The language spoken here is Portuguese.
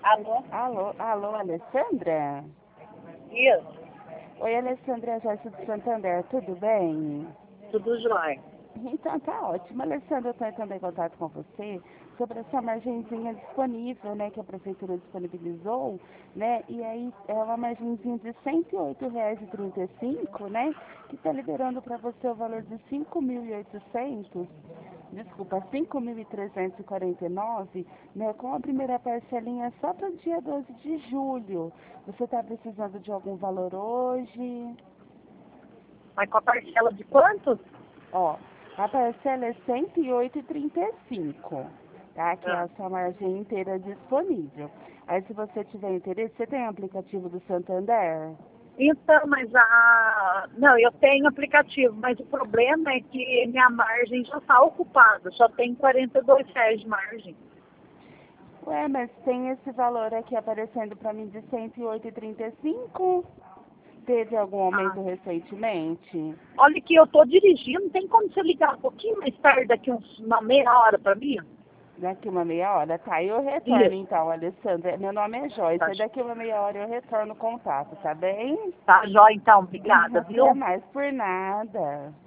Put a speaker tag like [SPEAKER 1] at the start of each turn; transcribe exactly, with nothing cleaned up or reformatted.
[SPEAKER 1] Alô?
[SPEAKER 2] Alô, alô, Alessandra?
[SPEAKER 1] Isso,
[SPEAKER 2] Oi, Alessandra, Joyce do Santander, tudo bem?
[SPEAKER 1] tudo jóia.
[SPEAKER 2] Então tá ótimo. Alessandra, eu estou entrando em contato com você sobre essa margenzinha disponível, né, que a prefeitura disponibilizou, né, e aí é uma margenzinha de cento e oito reais e trinta e cinco, né, que está liberando para você o valor de cinco mil e oitocentos, desculpa, cinco mil trezentos e quarenta e nove, né, com a primeira parcelinha só para o dia doze de julho. Você está precisando de algum valor hoje?
[SPEAKER 1] Mas com a parcela de quanto?
[SPEAKER 2] Ó, a parcela é cento e oito e trinta e cinco, tá? Que é
[SPEAKER 1] Ah.
[SPEAKER 2] a sua margem inteira disponível. Aí, se você tiver interesse, você tem o aplicativo do Santander?
[SPEAKER 1] Então, mas a... Não, eu tenho aplicativo, mas o problema é que minha margem já está ocupada, só tem quarenta e dois reais de margem.
[SPEAKER 2] Ué, mas tem esse valor aqui aparecendo para mim de cento e oito e trinta e cinco? Teve algum
[SPEAKER 1] Ah.
[SPEAKER 2] aumento recentemente?
[SPEAKER 1] Olha que eu estou dirigindo, tem como você ligar um pouquinho mais tarde, daqui uns, uma meia hora para mim?
[SPEAKER 2] Daqui uma meia hora, tá? Eu retorno
[SPEAKER 1] Isso.
[SPEAKER 2] então, Alessandra. Meu nome é Joyce.
[SPEAKER 1] Tá,
[SPEAKER 2] Aí daqui uma meia hora eu retorno o contato, tá bem?
[SPEAKER 1] tá jóia então, obrigada,
[SPEAKER 2] Até
[SPEAKER 1] viu?
[SPEAKER 2] mais por nada.